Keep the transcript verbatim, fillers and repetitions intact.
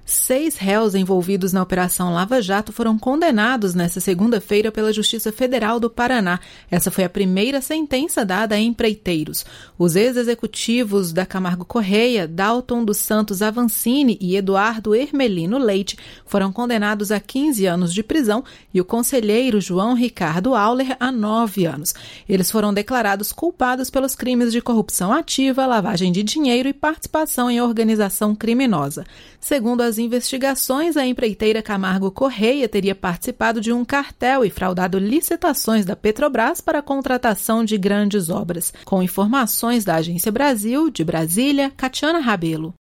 Seis réus envolvidos na Operação Lava Jato foram condenados nesta segunda-feira pela Justiça Federal do Paraná. Essa foi a primeira sentença dada a empreiteiros. Os ex-executivos da Camargo Correia, Dalton dos Santos Avancini e Eduardo Hermelino Leite, foram condenados a quinze anos de prisão e o conselheiro João Ricardo Auler a nove anos. Eles foram declarados culpados pelos crimes de corrupção ativa, lavagem de dinheiro e participação em organização criminosa. Segundo as investigações, a empreiteira Camargo Correia teria participado de um cartel e fraudado licitações da Petrobras para a contratação de grandes obras. Com informações da Agência Brasil, de Brasília, Catiana Rabelo.